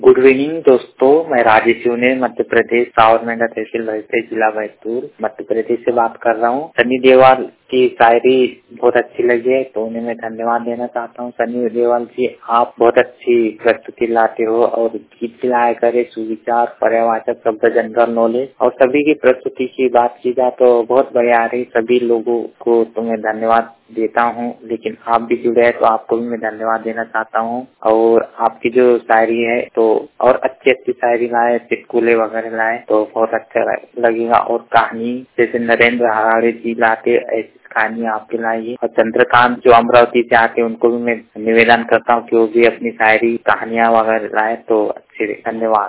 Good evening दोस्तों, मैं राजेश यूने मध्य प्रदेश सावरमेंढा तहसील भैंसदेव जिला बैतूल मध्य प्रदेश से बात कर रहा हूँ। सनी देओल की शायरी बहुत अच्छी लगी है तो उन्हें मैं धन्यवाद देना चाहता हूँ। सनी देओल जी, आप बहुत अच्छी प्रस्तुति लाते हो और गीत लाया करे सुविचार पर्यावाचक शब्द जनरल नॉलेज और सभी की प्रस्तुति की बात की जाए तो बहुत बढ़िया आ रही। सभी लोगों को तो मैं धन्यवाद देता हूँ, लेकिन आप भी जुड़े हैं तो आपको भी मैं धन्यवाद देना चाहता हूँ। और आपकी जो शायरी है तो और अच्छी अच्छी शायरी लाए, चुटकुले वगैरह लाए तो बहुत अच्छा लगेगा। और कहानी जैसे नरेंद्र हराड़े जी लाते ऐसी कहानी आपके लाइए। और चंद्रकांत जो अमरावती से आते उनको भी मैं निवेदन करता हूँ कि वो भी अपनी शायरी कहानियां वगैरह लाए तो अच्छे। धन्यवाद।